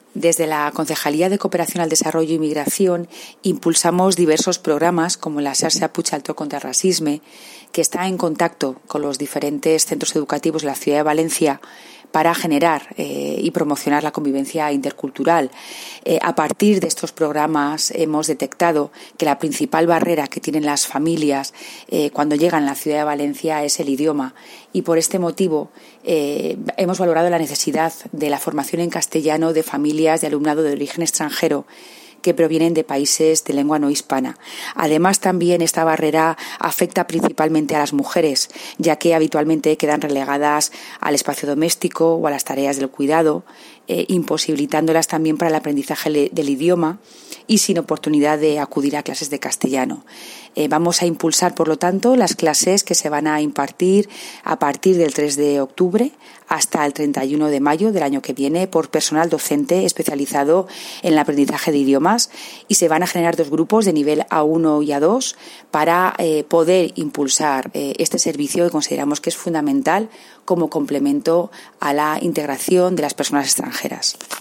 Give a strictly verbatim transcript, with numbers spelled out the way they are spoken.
Desde la Concejalía de Cooperación al Desarrollo y Migración impulsamos diversos programas como la Xarxa Puig Alto contra el Racisme, que está en contacto con los diferentes centros educativos de la ciudad de Valencia para generar eh, y promocionar la convivencia intercultural. Eh, a partir de estos programas hemos detectado que la principal barrera que tienen las familias eh, cuando llegan a la ciudad de Valencia es el idioma, y por este motivo eh, hemos valorado la necesidad de la formación en castellano de familias de alumnado de origen extranjero que provienen de países de lengua no hispana. Además, también esta barrera afecta principalmente a las mujeres, ya que habitualmente quedan relegadas al espacio doméstico o a las tareas del cuidado, eh, imposibilitándolas también para el aprendizaje le, del idioma y sin oportunidad de acudir a clases de castellano. Eh, vamos a impulsar, por lo tanto, las clases que se van a impartir a partir del tres de octubre hasta el treinta y uno de mayo del año que viene por personal docente especializado en el aprendizaje de idiomas, y se van a generar dos grupos de nivel A uno y A dos para eh, poder impulsar eh, este servicio que consideramos que es fundamental como complemento a la integración de las personas extranjeras.